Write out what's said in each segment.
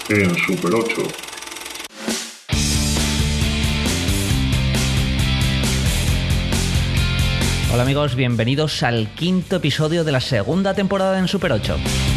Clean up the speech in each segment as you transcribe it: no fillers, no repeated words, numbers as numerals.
en Super 8. Hola amigos, bienvenidos al quinto episodio de la segunda temporada en Super 8.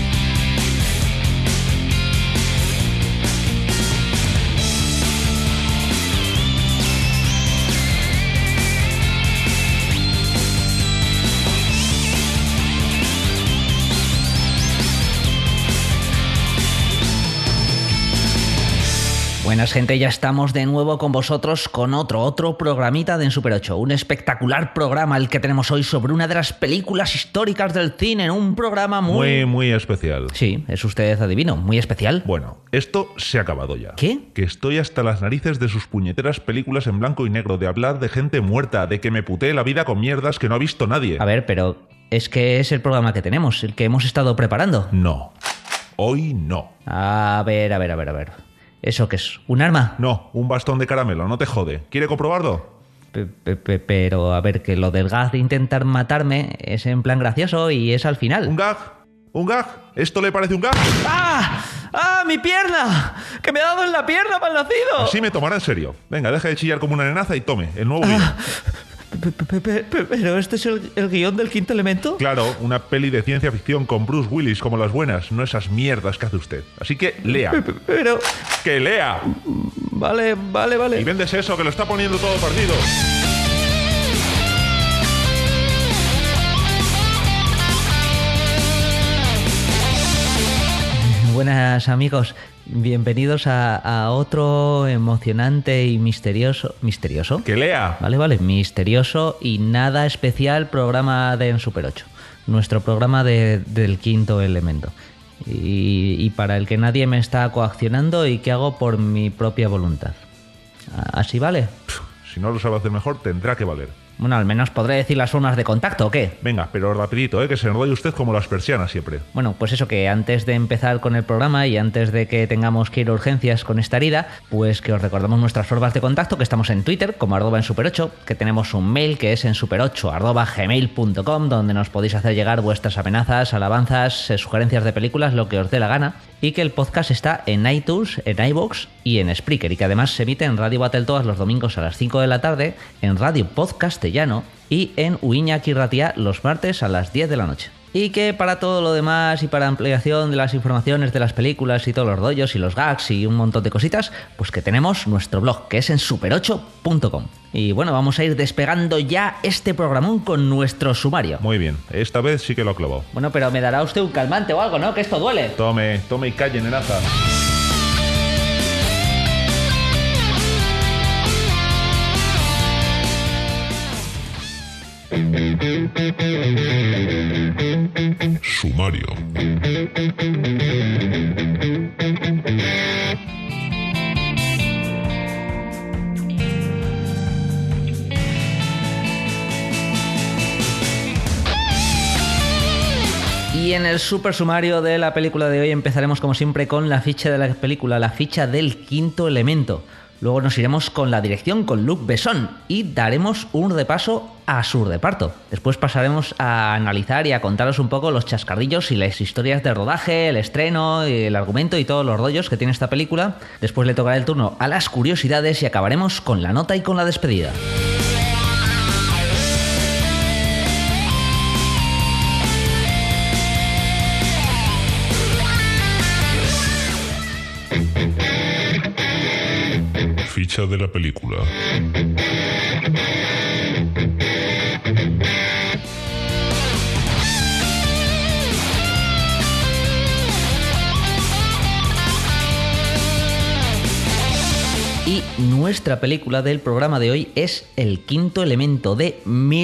Buenas gente, ya estamos de nuevo con vosotros con otro programita de En Super 8. Un espectacular programa el que tenemos hoy sobre una de las películas históricas del cine. Un programa muy especial. Sí, es usted adivino, muy especial. Bueno, esto se ha acabado ya. ¿Qué? Que estoy hasta las narices de sus puñeteras películas en blanco y negro, de hablar de gente muerta, de que me putee la vida con mierdas que no ha visto nadie. A ver, pero es que es el programa que tenemos, el que hemos estado preparando. No, hoy no. A ver. ¿Eso qué es? ¿Un arma? No, un bastón de caramelo, no te jode. ¿Quiere comprobarlo? Pero a ver, que lo del gag de intentar matarme es en plan gracioso y es al final. ¿Un gag? ¿Un gag? ¿Esto le parece un gag? ¡Ah! ¡Ah, mi pierna! ¡Que me ha dado en la pierna, malnacido! Así me tomará en serio. Venga, deja de chillar como una nenaza y tome, el nuevo guión. ¿Pero este es el guión del Quinto Elemento? Claro, una peli de ciencia ficción con Bruce Willis como las buenas, no esas mierdas que hace usted. Así que lea. Pero... ¡Que lea! Vale. Y vendes eso, que lo está poniendo todo perdido. Buenas amigos, bienvenidos a otro emocionante y misterioso... ¿Misterioso? ¡Que lea! Vale, misterioso y nada especial programa de En Super 8. Nuestro programa del Quinto Elemento. Y para el que nadie me está coaccionando y que hago por mi propia voluntad. ¿Así vale? Si no lo sabe hacer mejor, tendrá que valer. Bueno, al menos podré decir las formas de contacto, ¿o qué? Venga, pero rapidito, que se enrolle usted como las persianas siempre. Bueno, pues eso, que antes de empezar con el programa y antes de que tengamos que ir a urgencias con esta herida, pues que os recordamos nuestras formas de contacto, que estamos en Twitter como @ensuper8, que tenemos un mail que es ensuper8@gmail.com, donde nos podéis hacer llegar vuestras amenazas, alabanzas, sugerencias de películas, lo que os dé la gana, y que el podcast está en iTunes, en iVoox y en Spreaker, y que además se emite en Radio Battletoads los domingos a las 5 de la tarde, en Radio Podcastellano y en Uiñaki Irratia los martes a las 10 de la noche. Y que para todo lo demás y para ampliación de las informaciones de las películas y todos los rollos y los gags y un montón de cositas, pues que tenemos nuestro blog, que es en super8.com. Y bueno, vamos a ir despegando ya este programón con nuestro sumario. Muy bien, esta vez sí que lo ha clavado. Bueno, pero me dará usted un calmante o algo, ¿no? Que esto duele. Tome y calle, nenaza. Sumario. Y en el super sumario de la película de hoy empezaremos como siempre con la ficha de la película, la ficha del Quinto Elemento. Luego nos iremos con la dirección con Luc Besson y daremos un repaso a su reparto. Después pasaremos a analizar y a contaros un poco los chascarrillos y las historias de rodaje, el estreno, el argumento y todos los rollos que tiene esta película. Después le tocará el turno a las curiosidades y acabaremos con la nota y con la despedida. Ficha de la película. Y nuestra película del programa de hoy es El Quinto Elemento, de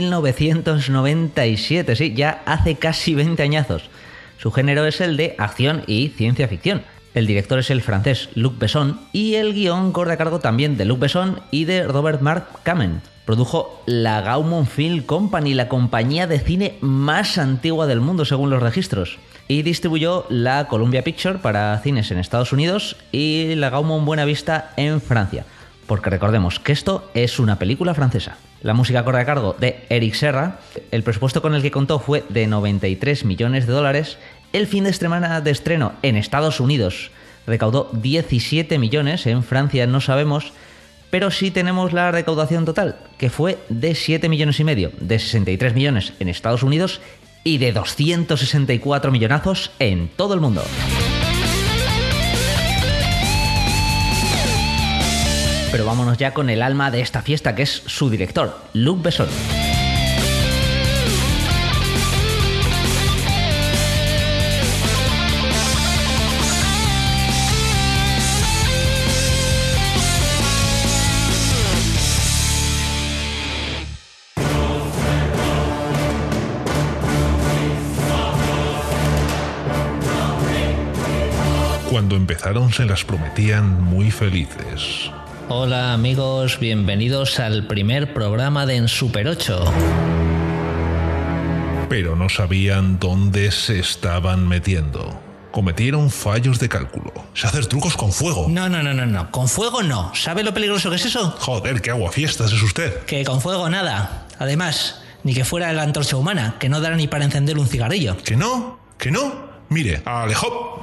1997, sí, ya hace casi 20 añazos. Su género es el de acción y ciencia ficción. El director es el francés Luc Besson y el guión corre a cargo también de Luc Besson y de Robert Mark Kamen. Produjo la Gaumont Film Company, la compañía de cine más antigua del mundo según los registros. Y distribuyó la Columbia Pictures para cines en Estados Unidos y la Gaumont Buena Vista en Francia. Porque recordemos que esto es una película francesa. La música corre a cargo de Eric Serra. El presupuesto con el que contó fue de $93 millones. El fin de semana de estreno en Estados Unidos recaudó 17 millones, en Francia no sabemos, pero sí tenemos la recaudación total, que fue de 7 millones y medio, de 63 millones en Estados Unidos y de 264 millonazos en todo el mundo. Pero vámonos ya con el alma de esta fiesta, que es su director, Luc Besson. Cuando empezaron se las prometían muy felices. Hola amigos, bienvenidos al primer programa de En Super 8. Pero no sabían dónde se estaban metiendo. Cometieron fallos de cálculo. Se hacer trucos con fuego. No, con fuego no. ¿Sabe lo peligroso que es eso? Joder, qué aguafiestas es usted. Que con fuego nada. Además, ni que fuera la antorcha humana, que no dará ni para encender un cigarrillo. ¿Que no? ¿Que no? Mire, Alejo.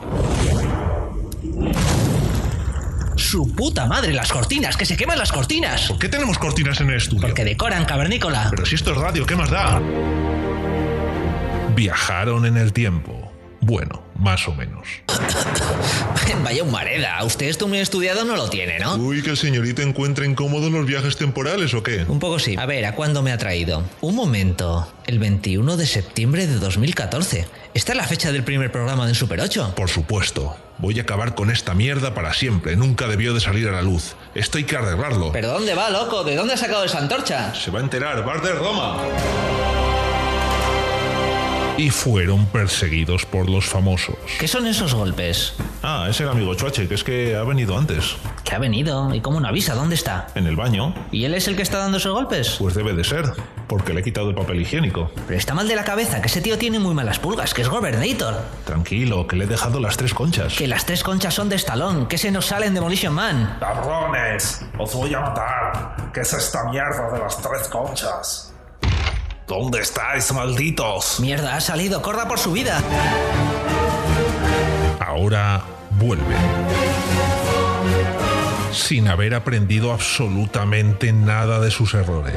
¡Su puta madre! ¡Las cortinas! ¡Que se queman las cortinas! ¿Por qué tenemos cortinas en el estudio? Porque decoran, cavernícola. Pero si esto es radio, ¿qué más da? Viajaron en el tiempo. Bueno, más o menos. Vaya humareda. Usted esto muy estudiado no lo tiene, ¿no? Uy, que el señorito encuentra incómodos los viajes temporales, ¿o qué? Un poco sí. A ver, ¿a cuándo me ha traído? Un momento. El 21 de septiembre de 2014. ¿Esta es la fecha del primer programa de En Super 8? Por supuesto. Voy a acabar con esta mierda para siempre. Nunca debió de salir a la luz. Esto hay que arreglarlo. ¿Pero dónde va, loco? ¿De dónde ha sacado esa antorcha? Se va a enterar. ¡Bar de Roma! Y fueron perseguidos por los famosos. ¿Qué son esos golpes? Ah, es el amigo Chuache, que es que ha venido antes. ¿Que ha venido? ¿Y cómo no avisa? ¿Dónde está? En el baño. ¿Y él es el que está dando esos golpes? Pues debe de ser, porque le he quitado el papel higiénico. Pero está mal de la cabeza, que ese tío tiene muy malas pulgas, que es Gobernator. Tranquilo, que le he dejado las 3 conchas. Que las 3 conchas son de Stallone, que se nos sale en Demolition Man. ¡Cabrones! ¡Os voy a matar! ¿Qué es esta mierda de las 3 conchas? ¿Dónde estáis, malditos? Mierda, ha salido, corra por su vida. Ahora vuelven. Sin haber aprendido absolutamente nada de sus errores.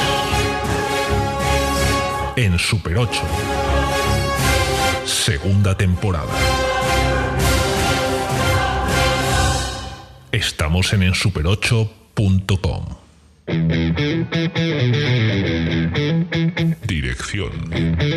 En Super 8. Segunda temporada. Estamos en ensuper8.com. Dirección.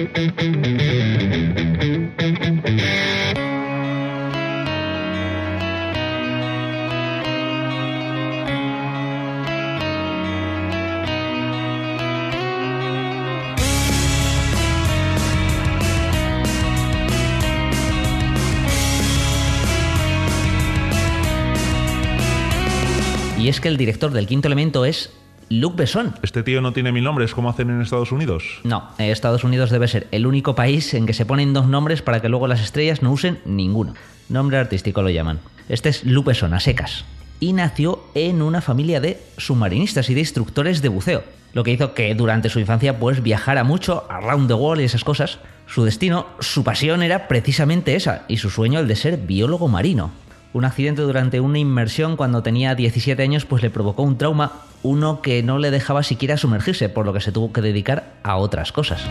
Y es que el director del Quinto Elemento es Luc Besson. ¿Este tío no tiene 1000 nombres como hacen en Estados Unidos? No, Estados Unidos debe ser el único país en que se ponen 2 nombres para que luego las estrellas no usen ninguno. Nombre artístico lo llaman. Este es Luc Besson, a secas. Y nació en una familia de submarinistas y de instructores de buceo. Lo que hizo que durante su infancia pues viajara mucho, around the world y esas cosas. Su destino, su pasión era precisamente esa, y su sueño el de ser biólogo marino. Un accidente durante una inmersión cuando tenía 17 años pues le provocó un trauma, uno que no le dejaba siquiera sumergirse, por lo que se tuvo que dedicar a otras cosas.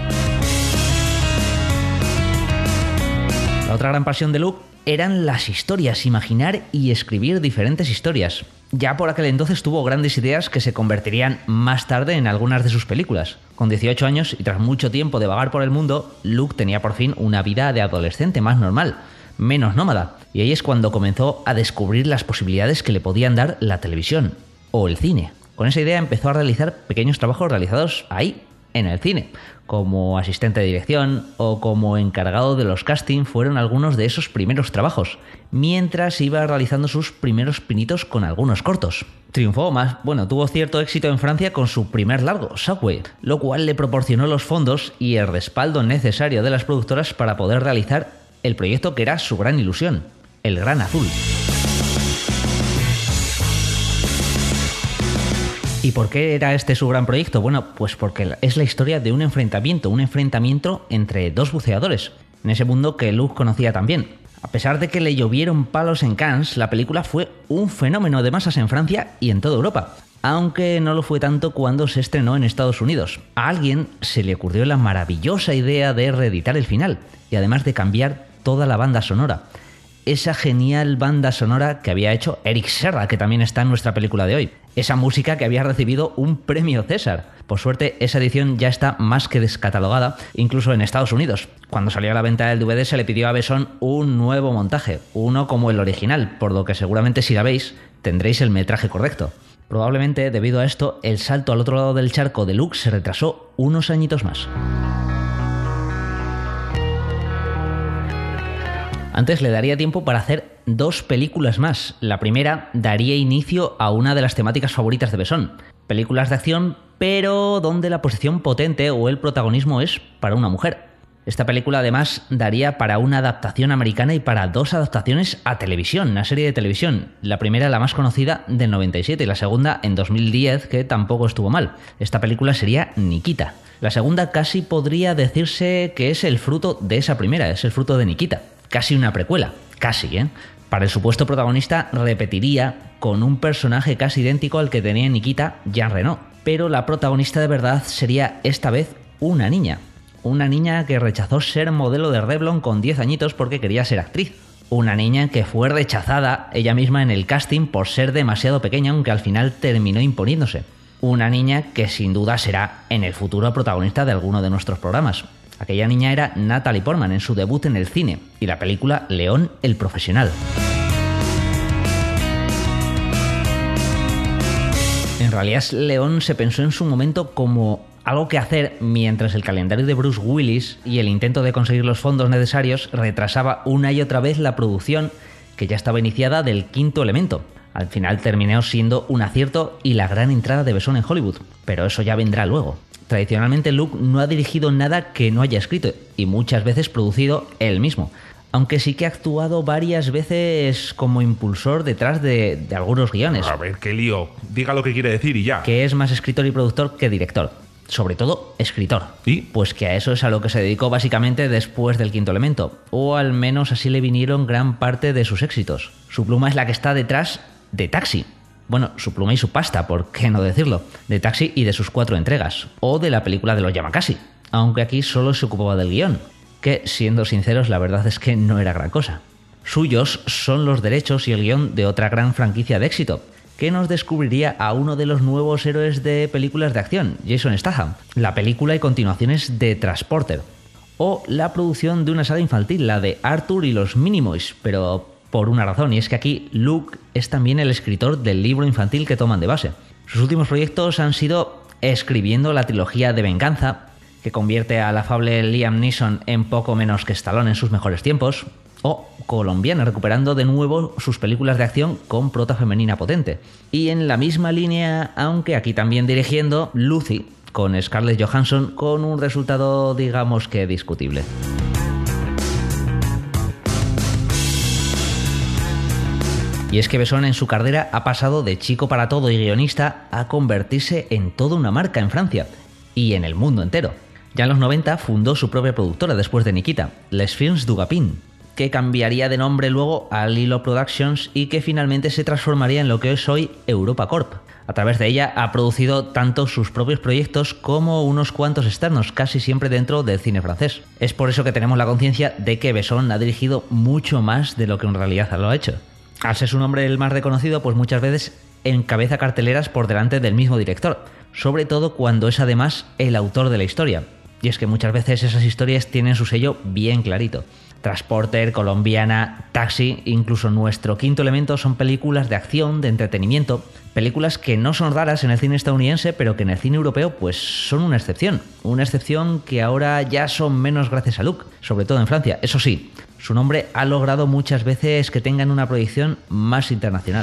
La otra gran pasión de Luc eran las historias, imaginar y escribir diferentes historias. Ya por aquel entonces tuvo grandes ideas que se convertirían más tarde en algunas de sus películas. Con 18 años y tras mucho tiempo de vagar por el mundo, Luc tenía por fin una vida de adolescente más normal, menos nómada, y ahí es cuando comenzó a descubrir las posibilidades que le podían dar la televisión o el cine. Con esa idea empezó a realizar pequeños trabajos realizados ahí, en el cine, como asistente de dirección o como encargado de los castings. Fueron algunos de esos primeros trabajos, mientras iba realizando sus primeros pinitos con algunos cortos. Triunfó tuvo cierto éxito en Francia con su primer largo, Subway, lo cual le proporcionó los fondos y el respaldo necesario de las productoras para poder realizar el proyecto que era su gran ilusión, El Gran Azul. ¿Y por qué era este su gran proyecto? Bueno, pues porque es la historia de un enfrentamiento entre 2 buceadores, en ese mundo que Luc conocía también. A pesar de que le llovieron palos en Cannes, la película fue un fenómeno de masas en Francia y en toda Europa, aunque no lo fue tanto cuando se estrenó en Estados Unidos. A alguien se le ocurrió la maravillosa idea de reeditar el final y además de cambiar toda la banda sonora. Esa genial banda sonora que había hecho Eric Serra, que también está en nuestra película de hoy. Esa música que había recibido un premio César. Por suerte, esa edición ya está más que descatalogada, incluso en Estados Unidos. Cuando salió a la venta el DVD se le pidió a Besson un nuevo montaje, uno como el original, por lo que seguramente si la veis tendréis el metraje correcto. Probablemente, debido a esto, el salto al otro lado del charco de Luc se retrasó unos añitos más. Antes le daría tiempo para hacer 2 películas más. La primera daría inicio a una de las temáticas favoritas de Besson. Películas de acción, pero donde la posición potente o el protagonismo es para una mujer. Esta película además daría para una adaptación americana y para 2 adaptaciones a televisión, una serie de televisión. La primera, la más conocida, del 97 y la segunda en 2010, que tampoco estuvo mal. Esta película sería Nikita. La segunda casi podría decirse que es el fruto de esa primera, es el fruto de Nikita. Casi una precuela, casi, ¿eh? Para el supuesto protagonista repetiría con un personaje casi idéntico al que tenía en Nikita Jean Reno, pero la protagonista de verdad sería esta vez una niña. Una niña que rechazó ser modelo de Revlon con 10 añitos porque quería ser actriz. Una niña que fue rechazada ella misma en el casting por ser demasiado pequeña, aunque al final terminó imponiéndose. Una niña que sin duda será en el futuro protagonista de alguno de nuestros programas. Aquella niña era Natalie Portman en su debut en el cine y la película León el Profesional. En realidad, León se pensó en su momento como algo que hacer mientras el calendario de Bruce Willis y el intento de conseguir los fondos necesarios retrasaba una y otra vez la producción que ya estaba iniciada del Quinto Elemento. Al final terminó siendo un acierto y la gran entrada de Besson en Hollywood, pero eso ya vendrá luego. Tradicionalmente Luc no ha dirigido nada que no haya escrito y muchas veces producido él mismo, aunque sí que ha actuado varias veces como impulsor detrás de algunos guiones. A ver, qué lío. Diga lo que quiere decir y ya. Que es más escritor y productor que director. Sobre todo, escritor. ¿Y? Pues que a eso es a lo que se dedicó básicamente después del Quinto Elemento, o al menos así le vinieron gran parte de sus éxitos. Su pluma es la que está detrás de Taxi. Bueno, su pluma y su pasta, ¿por qué no decirlo? De Taxi y de sus 4 entregas. O de la película de los Yamakasi. Aunque aquí solo se ocupaba del guión. Que, siendo sinceros, la verdad es que no era gran cosa. Suyos son los derechos y el guión de otra gran franquicia de éxito, que nos descubriría a uno de los nuevos héroes de películas de acción, Jason Statham, la película y continuaciones de Transporter. O la producción de una saga infantil, la de Arthur y los Minimoys, pero por una razón, y es que aquí Luc es también el escritor del libro infantil que toman de base. Sus últimos proyectos han sido escribiendo la trilogía de Venganza, que convierte al afable Liam Neeson en poco menos que Stallone en sus mejores tiempos, o Colombiana, recuperando de nuevo sus películas de acción con prota femenina potente. Y en la misma línea, aunque aquí también dirigiendo, Lucy, con Scarlett Johansson, con un resultado digamos que discutible. Y es que Besson en su carrera ha pasado de chico para todo y guionista a convertirse en toda una marca en Francia y en el mundo entero. Ya en los 90 fundó su propia productora después de Nikita, Les Films du Gapin, que cambiaría de nombre luego a Lilo Productions y que finalmente se transformaría en lo que es hoy Europa Corp. A través de ella ha producido tanto sus propios proyectos como unos cuantos externos, casi siempre dentro del cine francés. Es por eso que tenemos la conciencia de que Besson ha dirigido mucho más de lo que en realidad lo ha hecho. Al ser su nombre el más reconocido, pues muchas veces encabeza carteleras por delante del mismo director, sobre todo cuando es además el autor de la historia. Y es que muchas veces esas historias tienen su sello bien clarito. Transporter, Colombiana, Taxi, incluso Nuestro Quinto Elemento son películas de acción, de entretenimiento, películas que no son raras en el cine estadounidense, pero que en el cine europeo pues son una excepción que ahora ya son menos gracias a Luc, sobre todo en Francia. Eso sí, su nombre ha logrado muchas veces que tengan una proyección más internacional.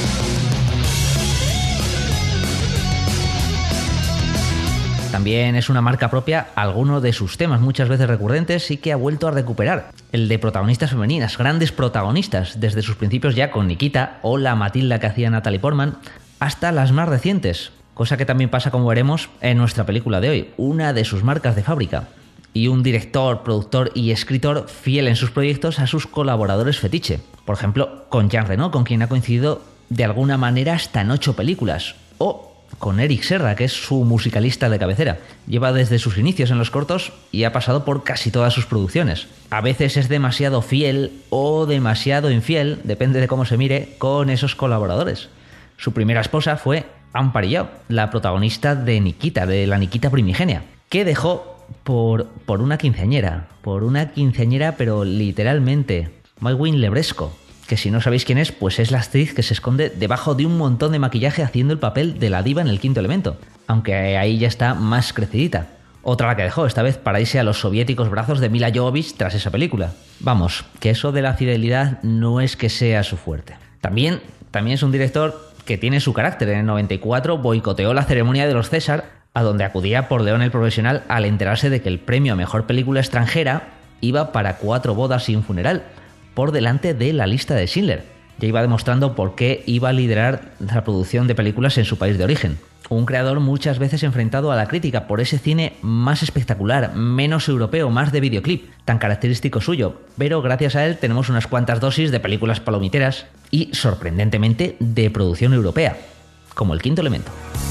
También es una marca propia alguno de sus temas muchas veces recurrentes y que ha vuelto a recuperar. El de protagonistas femeninas, grandes protagonistas, desde sus principios ya con Nikita o la Matilda que hacía Natalie Portman, hasta las más recientes, cosa que también pasa, como veremos, en nuestra película de hoy, una de sus marcas de fábrica. y un director, productor y escritor fiel en sus proyectos a sus colaboradores fetiche. Por ejemplo, con Jean Reno, con quien ha coincidido de alguna manera hasta en 8 películas, o con Eric Serra, que es su musicalista de cabecera. Lleva desde sus inicios en los cortos y ha pasado por casi todas sus producciones. A veces es demasiado fiel o demasiado infiel, depende de cómo se mire, con esos colaboradores. Su primera esposa fue Anne Parillot, la protagonista de Nikita, de la Nikita primigenia, que dejó por una quinceañera, pero literalmente, Maywin Lebresco, que si no sabéis quién es, pues es la actriz que se esconde debajo de un montón de maquillaje haciendo el papel de la diva en El Quinto Elemento, aunque ahí ya está más crecidita. Otra la que dejó, esta vez para irse a los soviéticos brazos de Mila Jovovich tras esa película. Vamos, que eso de la fidelidad no es que sea su fuerte. También es un director que tiene su carácter. En el 94 boicoteó la ceremonia de los César, a donde acudía por León el Profesional al enterarse de que el premio a Mejor Película Extranjera iba para 4 bodas y un funeral, por delante de La Lista de Schindler. Ya iba demostrando por qué iba a liderar la producción de películas en su país de origen. Un creador muchas veces enfrentado a la crítica por ese cine más espectacular, menos europeo, más de videoclip, tan característico suyo, pero gracias a él tenemos unas cuantas dosis de películas palomiteras y, sorprendentemente, de producción europea, como El Quinto Elemento.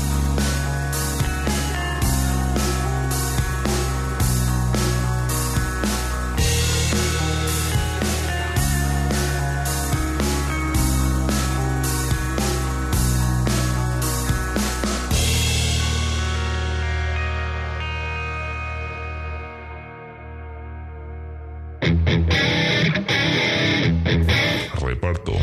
Reparto.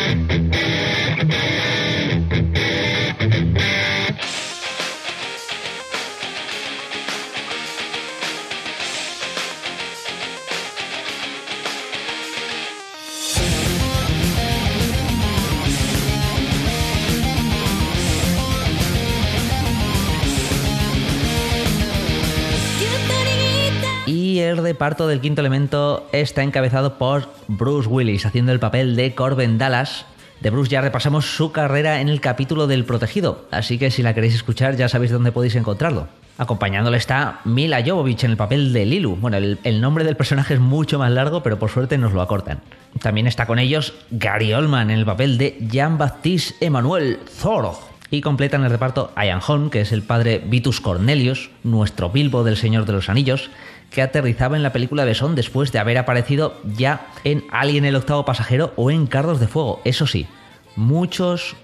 Y el reparto del Quinto Elemento está encabezado por Bruce Willis, haciendo el papel de Corbin Dallas. De Bruce ya repasamos su carrera en el capítulo del Protegido, así que si la queréis escuchar ya sabéis dónde podéis encontrarlo. Acompañándole está Mila Jovovich en el papel de Lilu. Bueno, el nombre del personaje es mucho más largo, pero por suerte nos lo acortan. También está con ellos Gary Oldman en el papel de Jean-Baptiste Emmanuel Zorro. Y completan el reparto Ian Holm, que es el padre Vitus Cornelius, nuestro Bilbo del Señor de los Anillos, que aterrizaba en la película Besón después de haber aparecido ya en Alien el octavo pasajero o en Carros de Fuego. Eso sí, muchos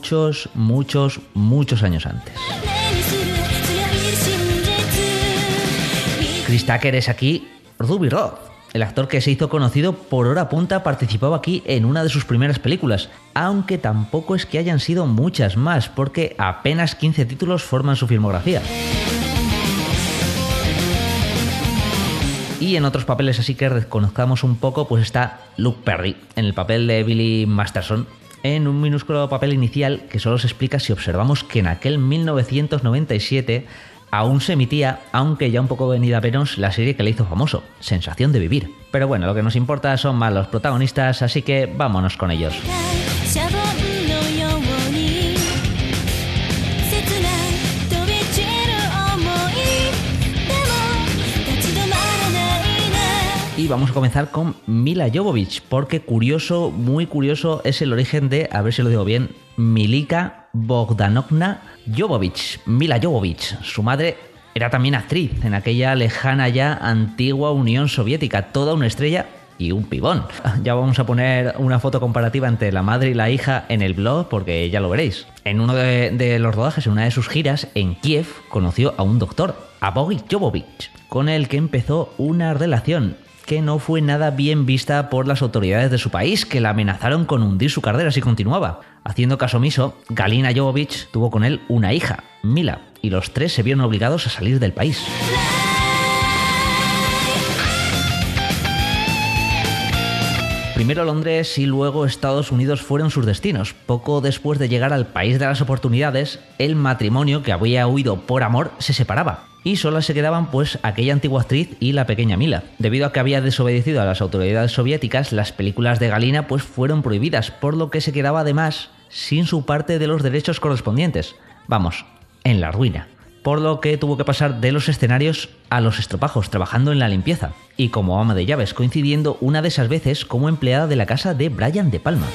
años antes. Chris Tucker es aquí Ruby Rhod. El actor que se hizo conocido por hora punta participaba aquí en una de sus primeras películas, aunque tampoco es que hayan sido muchas más, porque apenas 15 títulos forman su filmografía. Y en otros papeles así que reconozcamos un poco, pues está Luke Perry, en el papel de Billy Masterson, en un minúsculo papel inicial que solo se explica si observamos que en aquel 1997 aún se emitía, aunque ya un poco venida a menos, la serie que le hizo famoso, Sensación de Vivir. Pero bueno, lo que nos importa son más los protagonistas, así que vámonos con ellos. Y vamos a comenzar con Mila Jovovich, porque curioso, muy curioso es el origen de, a ver si lo digo bien, Milika Bogdanovna Jovovich, Mila Jovovich. Su madre era también actriz en aquella lejana ya antigua Unión Soviética, toda una estrella y un pibón. Ya vamos a poner una foto comparativa entre la madre y la hija en el blog, porque ya lo veréis. En uno de los rodajes, en una de sus giras en Kiev, conoció a un doctor, a Boris Jovovich, con el que empezó una relación que no fue nada bien vista por las autoridades de su país, que la amenazaron con hundir su carrera si continuaba. Haciendo caso omiso, Galina Jovovich tuvo con él una hija, Mila, y los tres se vieron obligados a salir del país. Primero Londres y luego Estados Unidos fueron sus destinos. Poco después de llegar al país de las oportunidades, el matrimonio, que había huido por amor, se separaba. Y solo se quedaban pues aquella antigua actriz y la pequeña Mila. Debido a que había desobedecido a las autoridades soviéticas, las películas de Galina pues fueron prohibidas, por lo que se quedaba además sin su parte de los derechos correspondientes. Vamos, en la ruina. por lo que tuvo que pasar de los escenarios a los estropajos, trabajando en la limpieza, y como ama de llaves, coincidiendo una de esas veces como empleada de la casa de Brian De Palma.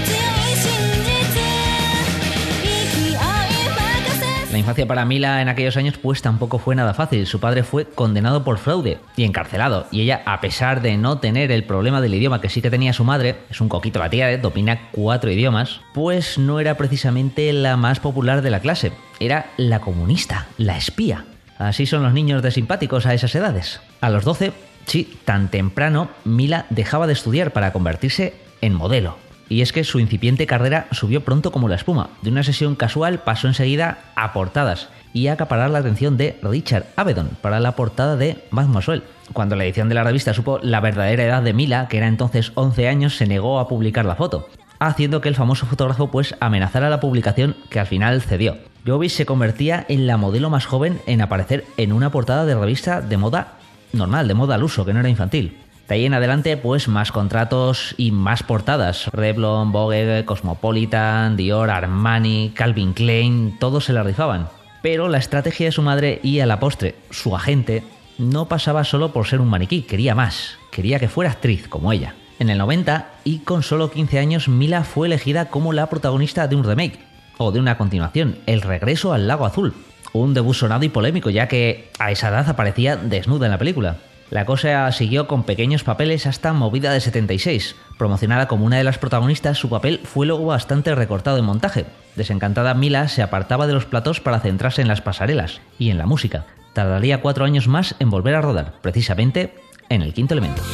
La infancia para Mila en aquellos años pues tampoco fue nada fácil. Su padre fue condenado por fraude y encarcelado, y ella, a pesar de no tener el problema del idioma que sí que tenía su madre, es un coquito la tía, domina 4 idiomas, pues no era precisamente la más popular de la clase. Era la comunista, la espía. Así son los niños de simpáticos a esas edades. A los 12, sí, tan temprano, Mila dejaba de estudiar para convertirse en modelo. Y es que su incipiente carrera subió pronto como la espuma. De una sesión casual pasó enseguida a portadas y a acaparar la atención de Richard Avedon para la portada de Mademoiselle. Cuando la edición de la revista supo la verdadera edad de Mila, que era entonces 11 años, se negó a publicar la foto, haciendo que el famoso fotógrafo pues amenazara la publicación, que al final cedió. Jovich se convertía en la modelo más joven en aparecer en una portada de revista de moda normal, de moda al uso, que no era infantil. De ahí en adelante, pues más contratos y más portadas. Revlon, Vogue, Cosmopolitan, Dior, Armani, Calvin Klein, todos se la rifaban. Pero la estrategia de su madre y a la postre, su agente, no pasaba solo por ser un maniquí, quería más. Quería que fuera actriz, como ella. En el 90, y con solo 15 años, Mila fue elegida como la protagonista de un remake, o de una continuación, El regreso al lago azul. Un debut sonado y polémico, ya que a esa edad aparecía desnuda en la película. La cosa siguió con pequeños papeles hasta Movida de 76. Promocionada como una de las protagonistas, su papel fue luego bastante recortado en montaje. Desencantada, Mila se apartaba de los platós para centrarse en las pasarelas y en la música. Tardaría 4 años más en volver a rodar, precisamente en El quinto elemento.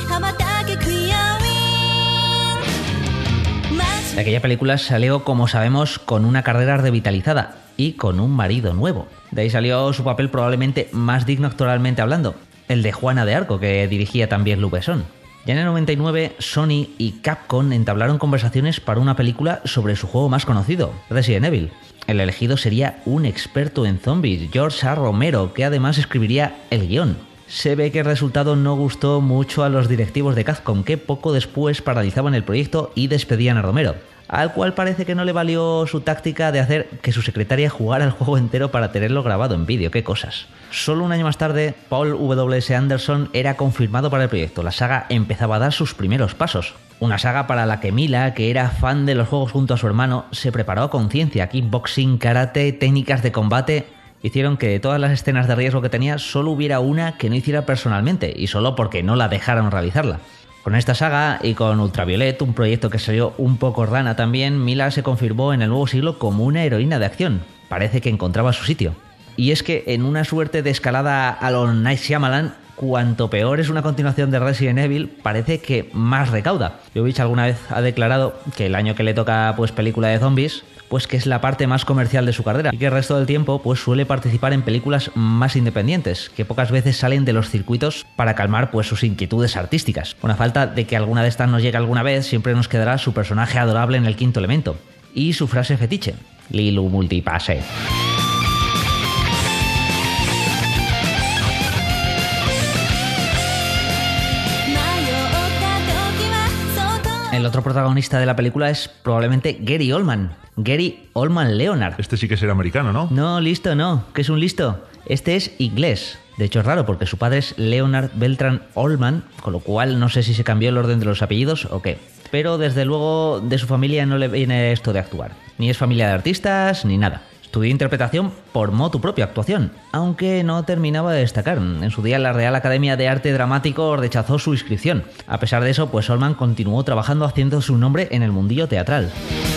De aquella película salió, como sabemos, con una carrera revitalizada y con un marido nuevo. De ahí salió su papel probablemente más digno actoralmente hablando, el de Juana de Arco, que dirigía también Luc Besson. Ya en el 99, Sony y Capcom entablaron conversaciones para una película sobre su juego más conocido, Resident Evil. El elegido sería un experto en zombies, George A. Romero, que además escribiría el guión. Se ve que el resultado no gustó mucho a los directivos de Capcom, que poco después paralizaban el proyecto y despedían a Romero, al cual parece que no le valió su táctica de hacer que su secretaria jugara el juego entero para tenerlo grabado en vídeo. ¡Qué cosas! Solo un año más tarde, Paul W.S. Anderson era confirmado para el proyecto. La saga empezaba a dar sus primeros pasos. Una saga para la que Mila, que era fan de los juegos junto a su hermano, se preparó a conciencia. Kickboxing, karate, técnicas de combate hicieron que de todas las escenas de riesgo que tenía, solo hubiera una que no hiciera personalmente, y solo porque no la dejaron realizarla. Con esta saga y con Ultraviolet, un proyecto que salió un poco rana también, Mila se confirmó en el nuevo siglo como una heroína de acción. Parece que encontraba su sitio. Y es que en una suerte de escalada a lo Night Shyamalan, cuanto peor es una continuación de Resident Evil, parece que más recauda. Jovich alguna vez ha declarado que el año que le toca pues película de zombies, pues que es la parte más comercial de su carrera, y que el resto del tiempo pues suele participar en películas más independientes, que pocas veces salen de los circuitos para calmar pues sus inquietudes artísticas. Con la falta de que alguna de estas nos llegue alguna vez, siempre nos quedará su personaje adorable en El quinto elemento y su frase fetiche, Lilu Multipase. El otro protagonista de la película es probablemente Gary Oldman. Gary Oldman Leonard. Este sí que será americano, ¿no? No, listo, no. ¿Qué es un listo? Este es inglés. De hecho es raro porque su padre es Leonard Beltran Oldman, con lo cual no sé si se cambió el orden de los apellidos o qué. Pero desde luego de su familia no le viene esto de actuar. Ni es familia de artistas, ni nada. Estudió interpretación por motu propio, actuación, aunque no terminaba de destacar. En su día la Real Academia de Arte Dramático rechazó su inscripción. A pesar de eso, pues Oldman continuó trabajando haciendo su nombre en el mundillo teatral.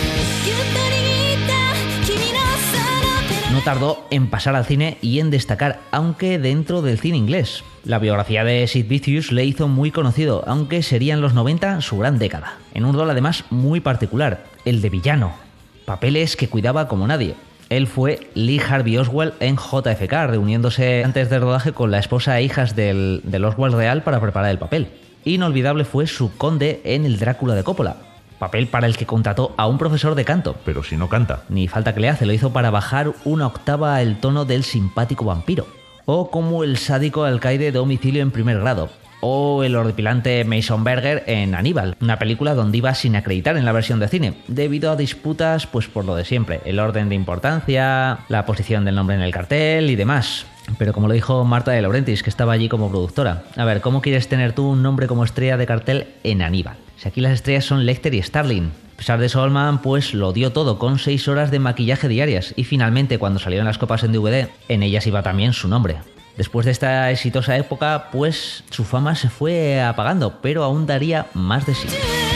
No tardó en pasar al cine y en destacar, aunque dentro del cine inglés. La biografía de Sid Vicious le hizo muy conocido, aunque serían los 90 su gran década. En un rol además muy particular, el de villano. Papeles que cuidaba como nadie. Él fue Lee Harvey Oswald en JFK, reuniéndose antes del rodaje con la esposa e hijas del Oswald real para preparar el papel. Inolvidable fue su conde en El Drácula de Coppola, papel para el que contrató a un profesor de canto. Pero si no canta. Ni falta que le hace, lo hizo para bajar una octava el tono del simpático vampiro. O como el sádico alcaide de Domicilio en primer grado. o el horripilante Mason Berger en Aníbal, una película donde iba sin acreditar en la versión de cine, debido a disputas pues por lo de siempre, el orden de importancia, la posición del nombre en el cartel y demás. Pero como lo dijo Marta de Laurentiis, que estaba allí como productora, a ver, ¿cómo quieres tener tú un nombre como estrella de cartel en Aníbal? Si aquí las estrellas son Lecter y Starling. A pesar de eso, Oldman pues lo dio todo con 6 horas de maquillaje diarias y finalmente cuando salieron las copas en DVD, en ellas iba también su nombre. Después de esta exitosa época, pues su fama se fue apagando, pero aún daría más de sí.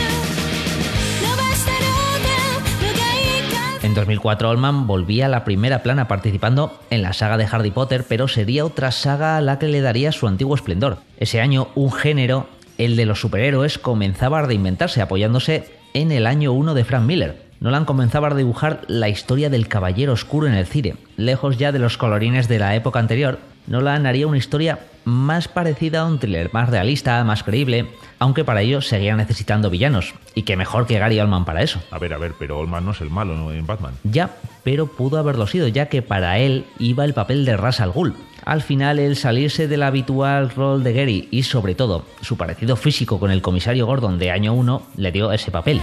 En 2004 Oldman volvía a la primera plana participando en la saga de Harry Potter, pero sería otra saga a la que le daría su antiguo esplendor. Ese año, un género, el de los superhéroes, comenzaba a reinventarse apoyándose en el año 1 de Frank Miller. Nolan comenzaba a dibujar la historia del Caballero Oscuro en el cine. Lejos ya de los colorines de la época anterior, Nolan haría una historia más parecida a un thriller, más realista, más creíble, aunque para ello seguía necesitando villanos. Y qué mejor que Gary Oldman para eso. A ver, pero Oldman no es el malo, ¿no?, en Batman. Ya, pero pudo haberlo sido, ya que para él iba el papel de Ra's al Ghul. Al final, el salirse del habitual rol de Gary y, sobre todo, su parecido físico con el comisario Gordon de año 1 le dio ese papel.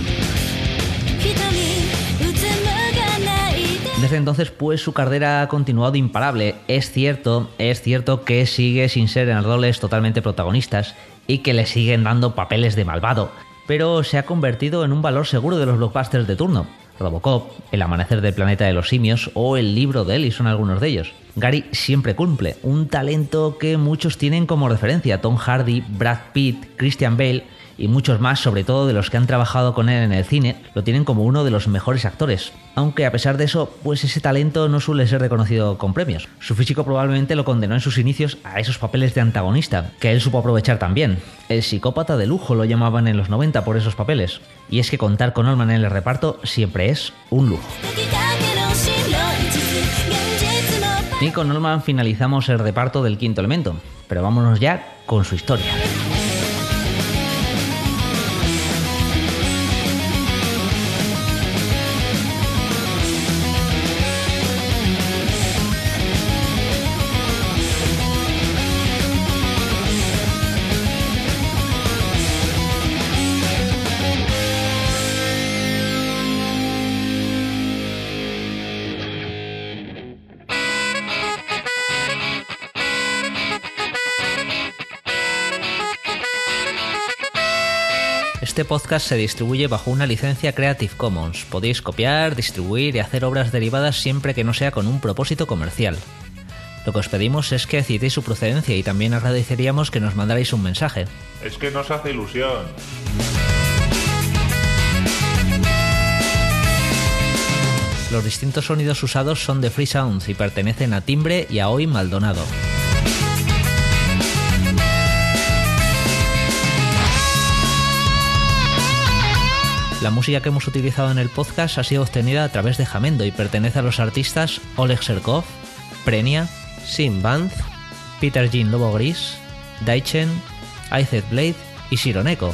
Desde entonces, pues su carrera ha continuado imparable. Es cierto que sigue sin ser en roles totalmente protagonistas y que le siguen dando papeles de malvado, pero se ha convertido en un valor seguro de los blockbusters de turno. Robocop, El amanecer del planeta de los simios o El libro de Eli son algunos de ellos. Gary siempre cumple, un talento que muchos tienen como referencia: Tom Hardy, Brad Pitt, Christian Bale y muchos más, sobre todo de los que han trabajado con él en el cine, lo tienen como uno de los mejores actores. Aunque a pesar de eso, pues ese talento no suele ser reconocido con premios. Su físico probablemente lo condenó en sus inicios a esos papeles de antagonista, que él supo aprovechar también. El psicópata de lujo lo llamaban en los 90 por esos papeles. Y es que contar con Oldman en el reparto siempre es un lujo. Y con Oldman finalizamos el reparto del Quinto Elemento, pero vámonos ya con su historia. Este podcast se distribuye bajo una licencia Creative Commons. Podéis copiar, distribuir y hacer obras derivadas siempre que no sea con un propósito comercial. Lo que os pedimos es que decidáis su procedencia y también agradeceríamos que nos mandarais un mensaje. Es que nos hace ilusión. Los distintos sonidos usados son de Free Sounds y pertenecen a Timbre y a Hoy Maldonado. La música que hemos utilizado en el podcast ha sido obtenida a través de Jamendo y pertenece a los artistas Oleg Serkov, Prenia, Sim Banz, Peter Jean Lobo Gris, Daichen, Aized Blade y Shironeko.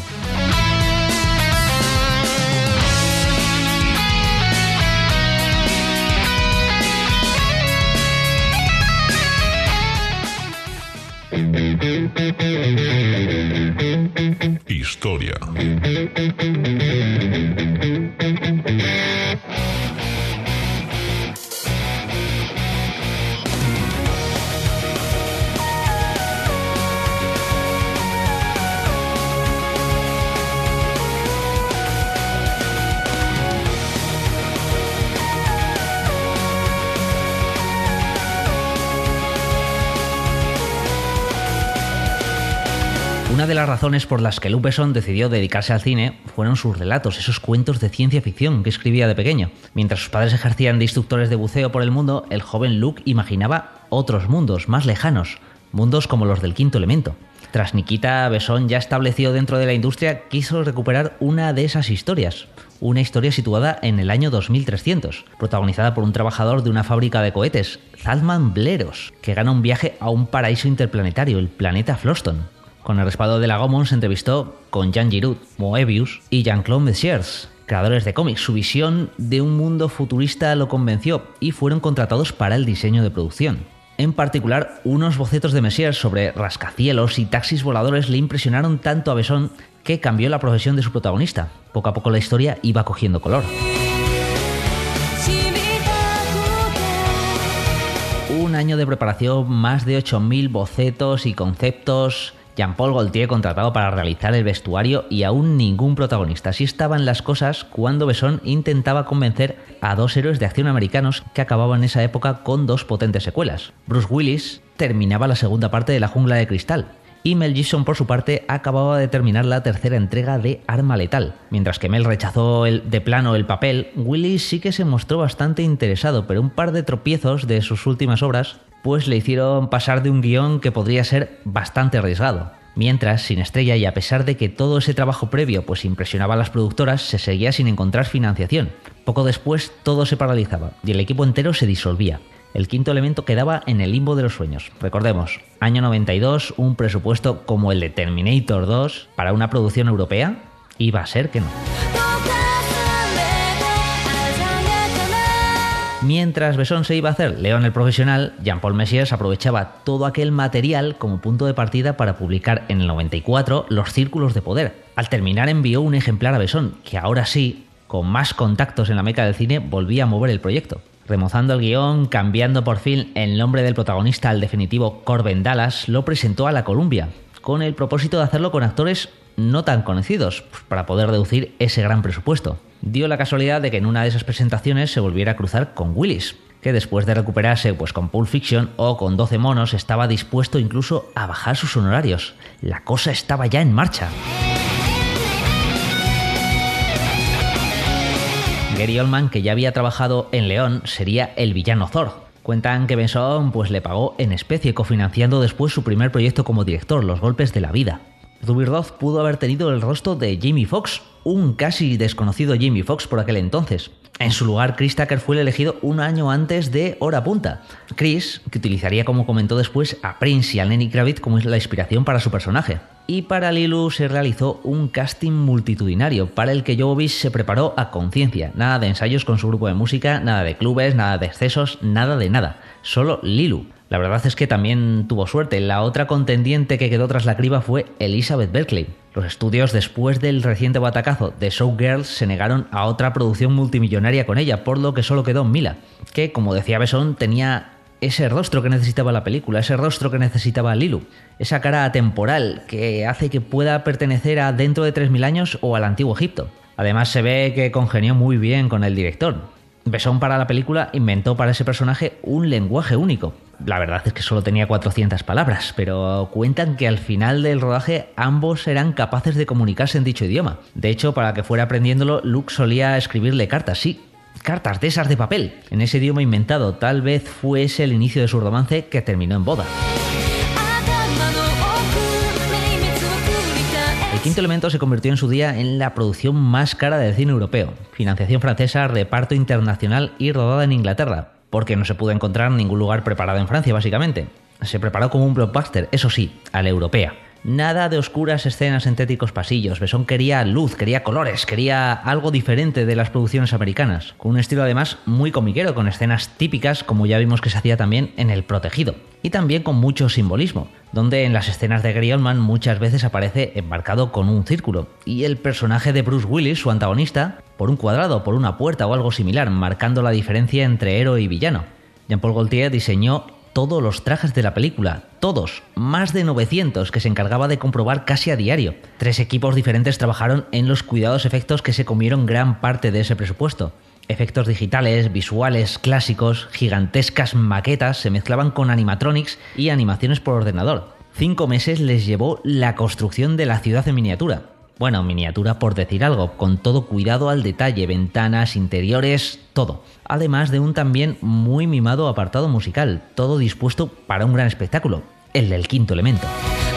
Historia. Una de las razones por las que Luc Besson decidió dedicarse al cine fueron sus relatos, esos cuentos de ciencia ficción que escribía de pequeño. Mientras sus padres ejercían de instructores de buceo por el mundo, el joven Luc imaginaba otros mundos más lejanos, mundos como los del Quinto Elemento. Tras Nikita, Besson, ya establecido dentro de la industria, quiso recuperar una de esas historias. Una historia situada en el año 2300, protagonizada por un trabajador de una fábrica de cohetes, Zalman Bleros, que gana un viaje a un paraíso interplanetario, el planeta Floston. Con el respaldo de la Gaumont se entrevistó con Jean Giraud, Moebius y Jean-Claude Messiers, creadores de cómics. Su visión de un mundo futurista lo convenció y fueron contratados para el diseño de producción. En particular, unos bocetos de Messier sobre rascacielos y taxis voladores le impresionaron tanto a Besson que cambió la profesión de su protagonista. Poco a poco la historia iba cogiendo color. Un año de preparación, más de 8.000 bocetos y conceptos. Jean-Paul Gaultier contratado para realizar el vestuario y aún ningún protagonista. Así estaban las cosas cuando Besson intentaba convencer a dos héroes de acción americanos que acababan en esa época con dos potentes secuelas. Bruce Willis terminaba la segunda parte de La Jungla de Cristal y Mel Gibson, por su parte, acababa de terminar la tercera entrega de Arma Letal. Mientras que Mel rechazó de plano el papel, Willis sí que se mostró bastante interesado, pero un par de tropiezos de sus últimas obras pues le hicieron pasar de un guión que podría ser bastante arriesgado. Mientras, sin estrella y a pesar de que todo ese trabajo previo pues impresionaba a las productoras, se seguía sin encontrar financiación. Poco después todo se paralizaba y el equipo entero se disolvía. El quinto elemento quedaba en el limbo de los sueños. Recordemos, año 92, un presupuesto como el de Terminator 2 para una producción europea, iba a ser que no. Mientras Besson se iba a hacer León el Profesional, Jean-Paul Messier aprovechaba todo aquel material como punto de partida para publicar en el 94 Los Círculos de Poder. Al terminar envió un ejemplar a Besson, que ahora sí, con más contactos en la meca del cine, volvía a mover el proyecto. Remozando el guión, cambiando por fin el nombre del protagonista al definitivo Corbin Dallas, lo presentó a la Columbia, con el propósito de hacerlo con actores no tan conocidos, pues para poder reducir ese gran presupuesto. Dio la casualidad de que en una de esas presentaciones se volviera a cruzar con Willis, que después de recuperarse pues con Pulp Fiction o con 12 monos estaba dispuesto incluso a bajar sus honorarios. La cosa estaba ya en marcha. Gary Oldman, que ya había trabajado en León, sería el villano Thor. Cuentan que Besson pues le pagó en especie, cofinanciando después su primer proyecto como director, Los Golpes de la Vida. Ruby Rhod pudo haber tenido el rostro de Jamie Foxx, un casi desconocido Jamie Foxx por aquel entonces. En su lugar, Chris Tucker fue el elegido un año antes de Hora Punta. Chris, que utilizaría, como comentó después, a Prince y a Lenny Kravitz como la inspiración para su personaje. Y para Lilu se realizó un casting multitudinario, para el que Jovovich se preparó a conciencia. Nada de ensayos con su grupo de música, nada de clubes, nada de excesos, nada de nada. Solo Lilu. La verdad es que también tuvo suerte. La otra contendiente que quedó tras la criba fue Elizabeth Berkley. Los estudios, después del reciente batacazo de Showgirls, se negaron a otra producción multimillonaria con ella, por lo que solo quedó Mila, que, como decía Besson, tenía ese rostro que necesitaba la película, ese rostro que necesitaba Lilu, esa cara atemporal que hace que pueda pertenecer a dentro de 3000 años o al antiguo Egipto. Además, se ve que congenió muy bien con el director. Besson para la película inventó para ese personaje un lenguaje único. La verdad es que solo tenía 400 palabras, pero cuentan que al final del rodaje ambos eran capaces de comunicarse en dicho idioma. De hecho, para que fuera aprendiéndolo, Luke solía escribirle cartas, sí, cartas de esas de papel, en ese idioma inventado. Tal vez fuese el inicio de su romance que terminó en boda. El quinto elemento se convirtió en su día en la producción más cara del cine europeo. Financiación francesa, reparto internacional y rodada en Inglaterra, porque no se pudo encontrar ningún lugar preparado en Francia, básicamente. Se preparó como un blockbuster, eso sí, a la europea. Nada de oscuras escenas en tétricos pasillos. Besson quería luz, quería colores, quería algo diferente de las producciones americanas, con un estilo además muy comiquero, con escenas típicas como ya vimos que se hacía también en El Protegido, y también con mucho simbolismo, donde en las escenas de Gary Oldman muchas veces aparece embarcado con un círculo, y el personaje de Bruce Willis, su antagonista, por un cuadrado, por una puerta o algo similar, marcando la diferencia entre héroe y villano. Jean-Paul Gaultier diseñó todos los trajes de la película, todos, más de 900, que se encargaba de comprobar casi a diario. 3 equipos diferentes trabajaron en los cuidados efectos que se comieron gran parte de ese presupuesto. Efectos digitales, visuales, clásicos, gigantescas maquetas se mezclaban con animatronics y animaciones por ordenador. 5 meses les llevó la construcción de la ciudad en miniatura. Bueno, miniatura por decir algo, con todo cuidado al detalle, ventanas, interiores, todo. Además de un también muy mimado apartado musical, todo dispuesto para un gran espectáculo, el del quinto elemento.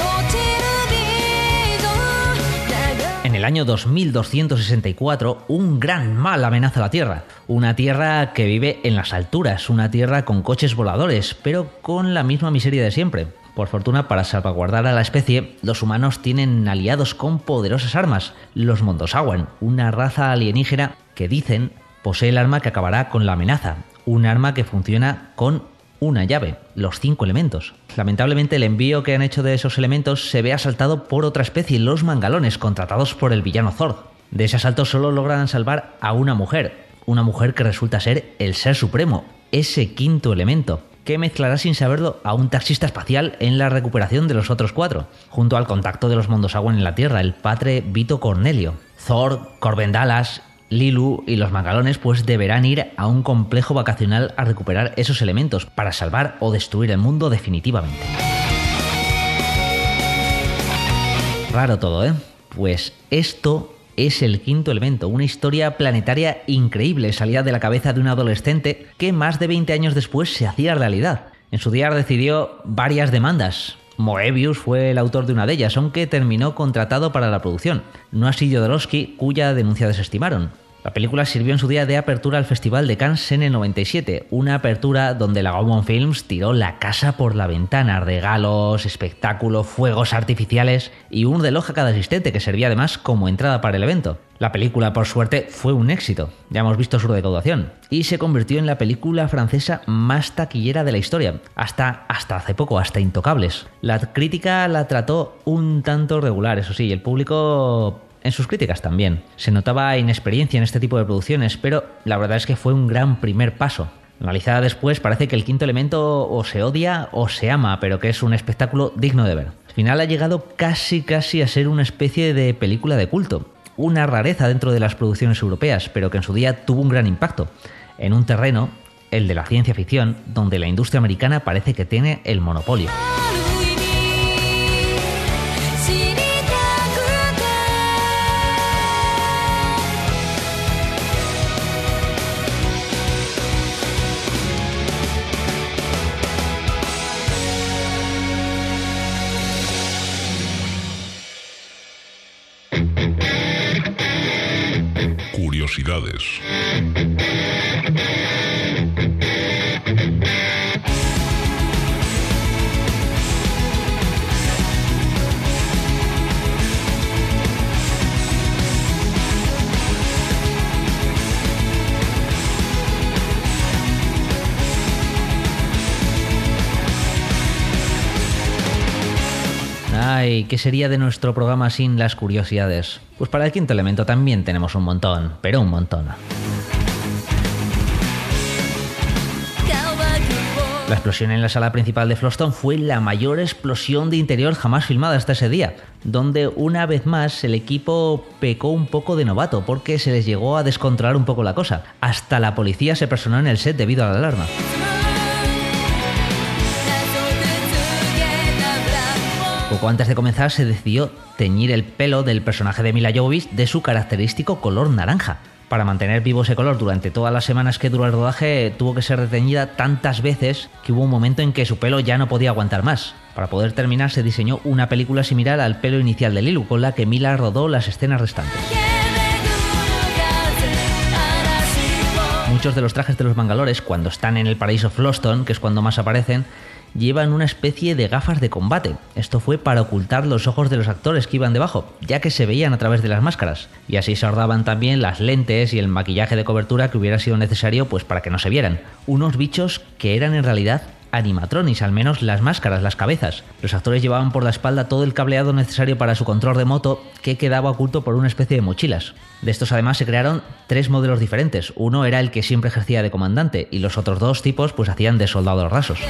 En el año 2264, un gran mal amenaza la Tierra. Una Tierra que vive en las alturas, una Tierra con coches voladores, pero con la misma miseria de siempre. Por fortuna, para salvaguardar a la especie, los humanos tienen aliados con poderosas armas, los Mondoshawan, una raza alienígena que dicen posee el arma que acabará con la amenaza, un arma que funciona con una llave, los 5 elementos. Lamentablemente el envío que han hecho de esos elementos se ve asaltado por otra especie, los mangalones, contratados por el villano Thor. De ese asalto solo logran salvar a una mujer que resulta ser el ser supremo, ese 5º elemento, que mezclará sin saberlo a un taxista espacial en la recuperación de los otros 4, junto al contacto de los Mondosaguen en la Tierra, el padre Vito Cornelio. Thor, Korben Dallas, Lilu y los mangalones pues deberán ir a un complejo vacacional a recuperar esos elementos para salvar o destruir el mundo definitivamente. Raro todo, ¿eh? Pues esto es el 5º elemento, una historia planetaria increíble, salida de la cabeza de un adolescente que más de 20 años después se hacía realidad. En su día decidió varias demandas. Moebius fue el autor de una de ellas, aunque terminó contratado para la producción, no así Jodorowsky, cuya denuncia desestimaron. La película sirvió en su día de apertura al Festival de Cannes en el 97, una apertura donde la Gaumont Films tiró la casa por la ventana, regalos, espectáculo, fuegos artificiales y un reloj a cada asistente que servía además como entrada para el evento. La película, por suerte, fue un éxito, ya hemos visto su recaudación, y se convirtió en la película francesa más taquillera de la historia, hasta hace poco, hasta Intocables. La crítica la trató un tanto regular, eso sí, y el público en sus críticas también. Se notaba inexperiencia en este tipo de producciones, pero la verdad es que fue un gran primer paso. Analizada después, parece que el 5º elemento o se odia o se ama, pero que es un espectáculo digno de ver. Al final ha llegado casi a ser una especie de película de culto, una rareza dentro de las producciones europeas, pero que en su día tuvo un gran impacto, en un terreno, el de la ciencia ficción, donde la industria americana parece que tiene el monopolio. Curiosidades. Ay, ¿qué sería de nuestro programa sin las curiosidades? Pues para el 5º elemento también tenemos un montón, pero un montón. La explosión en la sala principal de Floston fue la mayor explosión de interior jamás filmada hasta ese día, donde una vez más el equipo pecó un poco de novato porque se les llegó a descontrolar un poco la cosa. Hasta la policía se personó en el set debido a la alarma. Poco antes de comenzar se decidió teñir el pelo del personaje de Mila Jovovich de su característico color naranja. Para mantener vivo ese color durante todas las semanas que duró el rodaje tuvo que ser deteñida tantas veces que hubo un momento en que su pelo ya no podía aguantar más. Para poder terminar se diseñó una película similar al pelo inicial de Lilu, con la que Mila rodó las escenas restantes. Muchos de los trajes de los mangalores, cuando están en el paraíso Floston, que es cuando más aparecen, llevan una especie de gafas de combate. Esto fue para ocultar los ojos de los actores que iban debajo, ya que se veían a través de las máscaras, y así se ahorraban también las lentes y el maquillaje de cobertura que hubiera sido necesario pues para que no se vieran. Unos bichos que eran en realidad animatronics, al menos las máscaras, las cabezas. Los actores llevaban por la espalda todo el cableado necesario para su control remoto, que quedaba oculto por una especie de mochilas. De estos además se crearon 3 modelos diferentes. Uno era el que siempre ejercía de comandante y los otros 2 tipos pues hacían de soldados rasos.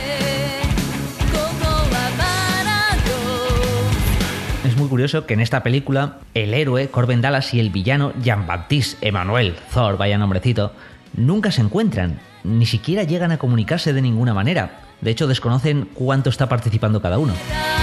Es muy curioso que en esta película el héroe Korben Dallas y el villano Jean-Baptiste Emmanuel, Thor, vaya nombrecito, nunca se encuentran, ni siquiera llegan a comunicarse de ninguna manera. De hecho, desconocen cuánto está participando cada uno.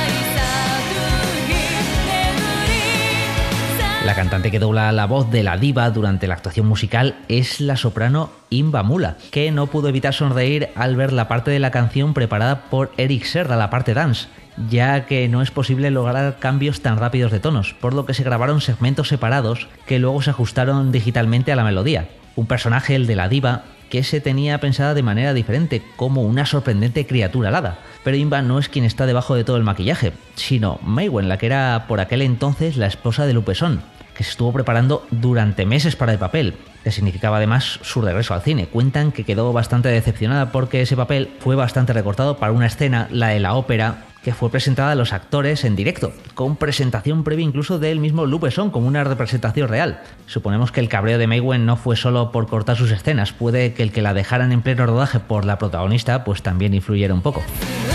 La cantante que dobla la voz de la diva durante la actuación musical es la soprano Inba Mula, que no pudo evitar sonreír al ver la parte de la canción preparada por Eric Serra, la parte dance, ya que no es posible lograr cambios tan rápidos de tonos, por lo que se grabaron segmentos separados que luego se ajustaron digitalmente a la melodía. Un personaje, el de la diva, que se tenía pensada de manera diferente, como una sorprendente criatura alada. Pero Inba no es quien está debajo de todo el maquillaje, sino Mae Wen, la que era por aquel entonces la esposa de Lupeson, que se estuvo preparando durante meses para el papel. que significaba además su regreso al cine. Cuentan que quedó bastante decepcionada porque ese papel fue bastante recortado para una escena, la de la ópera, que fue presentada a los actores en directo, con presentación previa incluso del mismo Luc Besson, como una representación real. Suponemos que el cabreo de Maïwenn no fue solo por cortar sus escenas, puede que el que la dejaran en pleno rodaje por la protagonista pues también influyera un poco.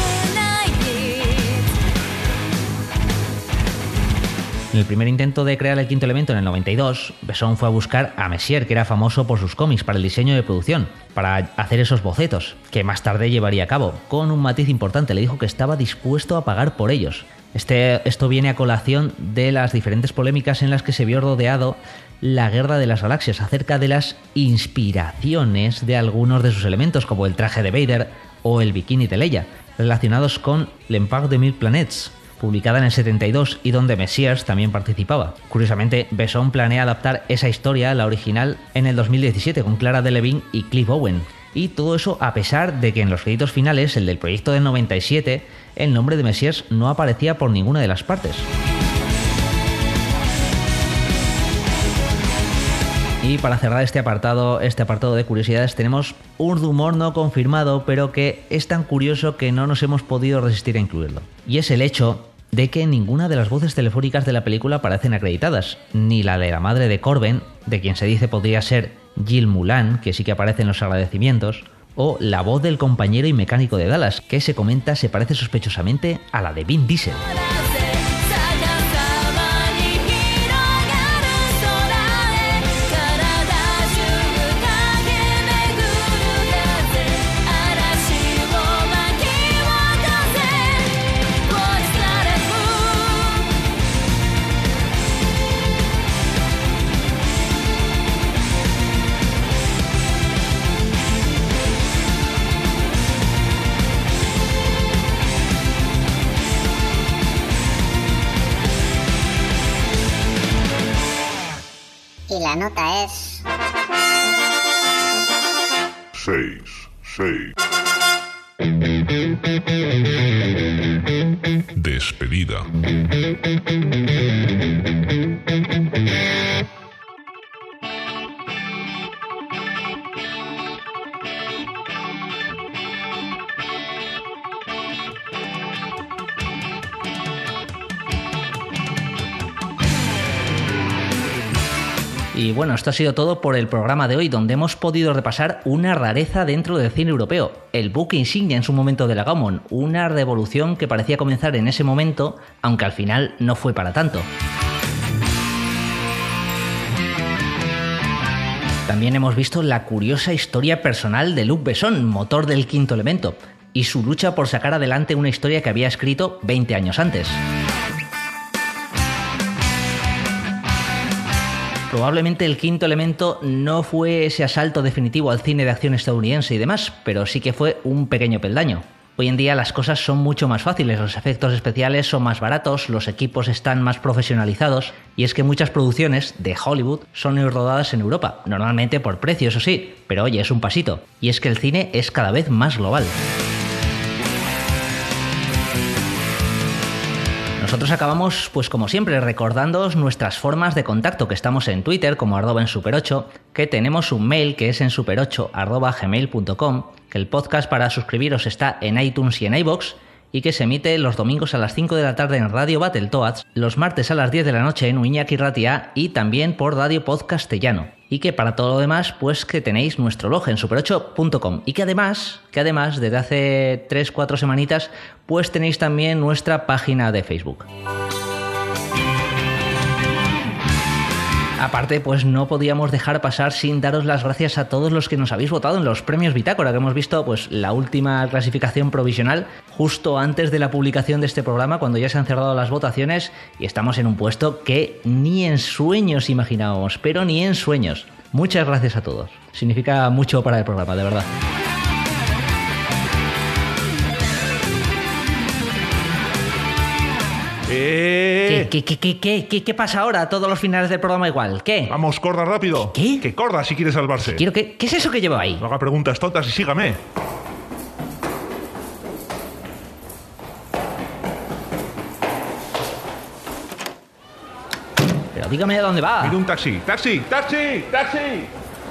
En el primer intento de crear el quinto elemento en el 92, Besson fue a buscar a Messier, que era famoso por sus cómics, para el diseño de producción, para hacer esos bocetos, que más tarde llevaría a cabo, con un matiz importante. Le dijo que estaba dispuesto a pagar por ellos. Esto viene a colación de las diferentes polémicas en las que se vio rodeado la Guerra de las Galaxias, acerca de las inspiraciones de algunos de sus elementos, como el traje de Vader o el bikini de Leia, relacionados con L'Empire de Mille Planètes, publicada en el 72 y donde Messier también participaba. Curiosamente, Besson planea adaptar esa historia, la original, en el 2017 con Cara Delevingne y Cliff Owen. Y todo eso a pesar de que en los créditos finales, el del proyecto del 97, el nombre de Messier no aparecía por ninguna de las partes. Y para cerrar este apartado de curiosidades, tenemos un rumor no confirmado, pero que es tan curioso que no nos hemos podido resistir a incluirlo. Y es el hecho de que ninguna de las voces telefónicas de la película aparecen acreditadas, ni la de la madre de Corbin, de quien se dice podría ser Jill Mulan, que sí que aparece en los agradecimientos, o la voz del compañero y mecánico de Dallas, que se comenta se parece sospechosamente a la de Vin Diesel. Y la nota es... 6. Despedida. Y bueno, esto ha sido todo por el programa de hoy, donde hemos podido repasar una rareza dentro del cine europeo, el buque insignia en su momento de la Gaumont, una revolución que parecía comenzar en ese momento, aunque al final no fue para tanto. También hemos visto la curiosa historia personal de Luc Besson, motor del quinto elemento, y su lucha por sacar adelante una historia que había escrito 20 años antes. Probablemente el quinto elemento no fue ese asalto definitivo al cine de acción estadounidense y demás, pero sí que fue un pequeño peldaño. Hoy en día las cosas son mucho más fáciles, los efectos especiales son más baratos, los equipos están más profesionalizados y es que muchas producciones de Hollywood son rodadas en Europa, normalmente por precio, eso sí, pero oye, es un pasito. Y es que el cine es cada vez más global. Nosotros acabamos, pues como siempre, recordándoos nuestras formas de contacto, que estamos en Twitter como @ensuper8, que tenemos un mail que es ensuper8@gmail.com, que el podcast para suscribiros está en iTunes y en iVoox, y que se emite los domingos a las 5 de la tarde en Radio Battletoads, los martes a las 10 de la noche en Uñaki Ratia y también por Radio Podcastellano. Y que para todo lo demás, pues que tenéis nuestro blog en super8.com y que además, desde hace 3-4 semanitas, pues tenéis también nuestra página de Facebook. Aparte, pues no podíamos dejar pasar sin daros las gracias a todos los que nos habéis votado en los premios Bitácora, que hemos visto pues la última clasificación provisional justo antes de la publicación de este programa, cuando ya se han cerrado las votaciones y estamos en un puesto que ni en sueños imaginábamos, pero ni en sueños. Muchas gracias a todos. Significa mucho para el programa, de verdad. ¿Qué pasa ahora? Todos los finales del programa igual. ¿Qué? Vamos, corra rápido. ¿Qué? Que corra si quiere salvarse. ¿Qué es eso que llevo ahí? No haga preguntas tontas y sígame. Pero dígame a dónde va. Mire un taxi. ¡Taxi! ¡Taxi! ¡Taxi!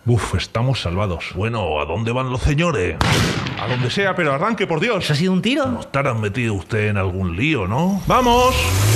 Uf, estamos salvados. Bueno, ¿a dónde van los señores? A donde sea, pero arranque, por Dios. ¿Eso ha sido un tiro? No estarán metido usted en algún lío, ¿no? ¡Vamos!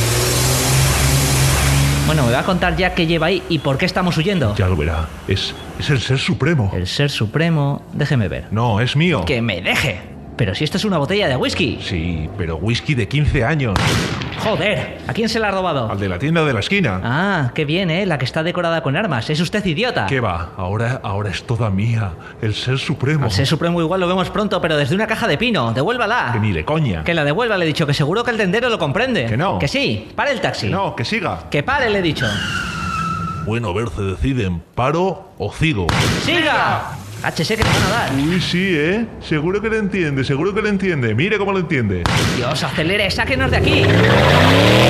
Bueno, me va a contar ya qué lleva ahí y por qué estamos huyendo. Ya lo verá. Es el Ser Supremo. El Ser Supremo... Déjeme ver. No, es mío. ¡Que me deje! Pero si esto es una botella de whisky. Sí, pero whisky de 15 años. ¡Joder! ¿A quién se la ha robado? Al de la tienda de la esquina. Ah, qué bien, ¿eh? La que está decorada con armas. ¿Es usted idiota? ¿Qué va? Ahora es toda mía. El Ser Supremo. Al Ser Supremo igual lo vemos pronto, pero desde una caja de pino. ¡Devuélvala! Que ni de coña. Que la devuelva, le he dicho. Que seguro que el tendero lo comprende. Que no. Que sí. Pare el taxi. Que no, que siga. Que pare, le he dicho. Bueno, a ver, se deciden, ¿paro o sigo? ¡Siga! HC que te van a dar. Uy, sí, ¿eh? Seguro que lo entiende, seguro que lo entiende. Mire cómo lo entiende. Dios, acelere, sáquenos de aquí.